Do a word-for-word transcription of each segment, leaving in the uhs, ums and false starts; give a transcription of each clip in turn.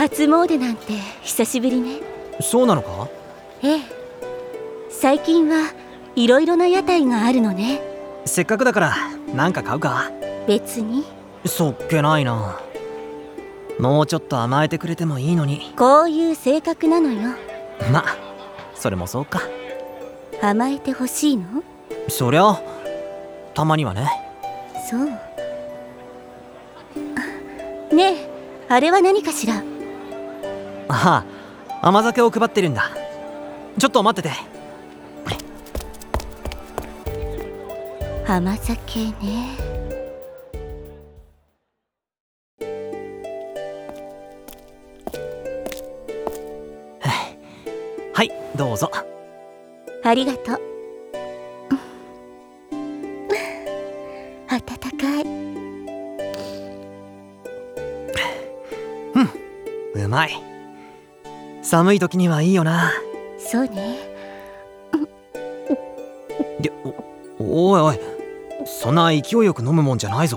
初詣なんて久しぶりね。 そうなのか？ ええ、最近はいろいろな屋台があるのね。 せっかくだからなんか買うか？ 別に。 そっけないな。もうちょっと甘えてくれてもいいのに。 こういう性格なのよ。 ま、それもそうか。 甘えてほしいの？ そりゃたまにはね。 そうねえ、あれは何かしら？ ああ、甘酒を配ってるんだ。ちょっと待ってて。 甘酒ね。 はい、どうぞ。 ありがとう。温かい。 うん、うまい。寒い時にはいいよな。 そうね。 で、お、おいおい、そんな勢いよく飲むもんじゃないぞ。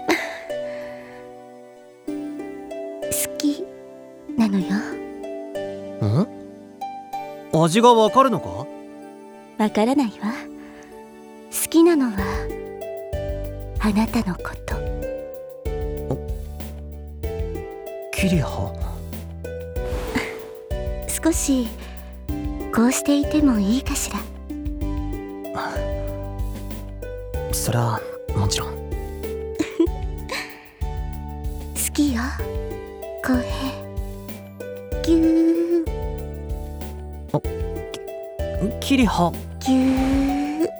好きなのよ。 ん？味がわかるのか？ わからないわ。好きなのはあなたのこと。 キリハ。 少しこうしていてもいいかしら？ それはもちろん。 好きよ、浩平。ぎゅー。 キリハ。 ぎゅー。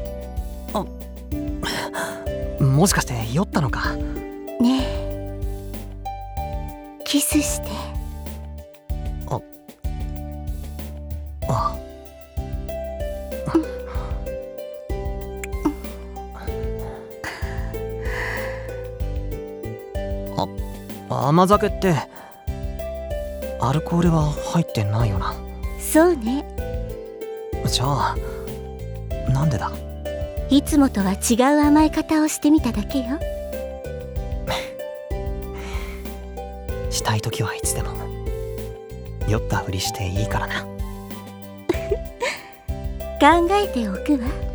あ、もしかして酔ったのか？ ねえ、キスして。 ああ、あ、甘酒ってアルコールは入ってないよな。 そうね。 じゃあなんでだ？ いつもとは違う甘え方をしてみただけよ。 したい時はいつでも酔ったふりしていいからな。 考えておくわ。